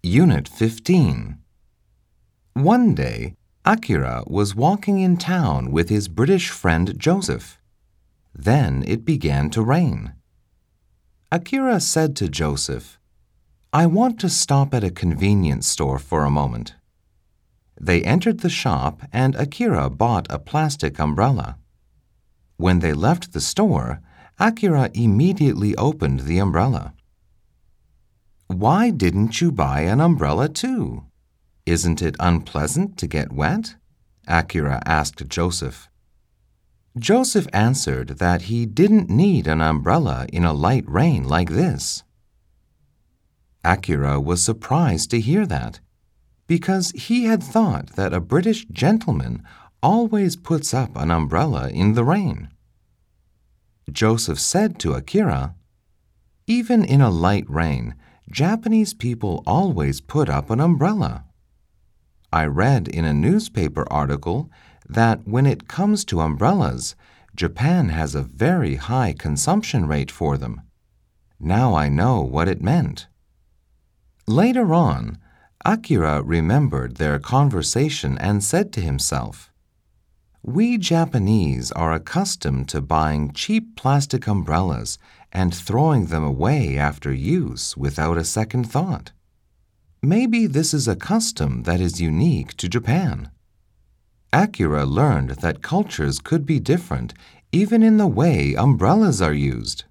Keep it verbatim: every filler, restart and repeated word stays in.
Unit fifteen. One day, Akira was walking in town with his British friend Joseph. Then it began to rain. Akira said to Joseph, "I want to stop at a convenience store for a moment." They entered the shop and Akira bought a plastic umbrella. When they left the store, Akira immediately opened the umbrella. "Why didn't you buy an umbrella too? Isn't it unpleasant to get wet?" Akira asked Joseph. Joseph answered that he didn't need an umbrella in a light rain like this. Akira was surprised to hear that, because he had thought that a British gentleman always puts up an umbrella in the rain. Joseph said to Akira, "Even in a light rain, Japanese people always put up an umbrella. I read in a newspaper article that when it comes to umbrellas, Japan has a very high consumption rate for them. Now I know what it meant." Later on, Akira remembered their conversation and said to himself, "We Japanese are accustomed to buying cheap plastic umbrellas and throwing them away after use without a second thought. Maybe this is a custom that is unique to Japan." Akira learned that cultures could be different even in the way umbrellas are used.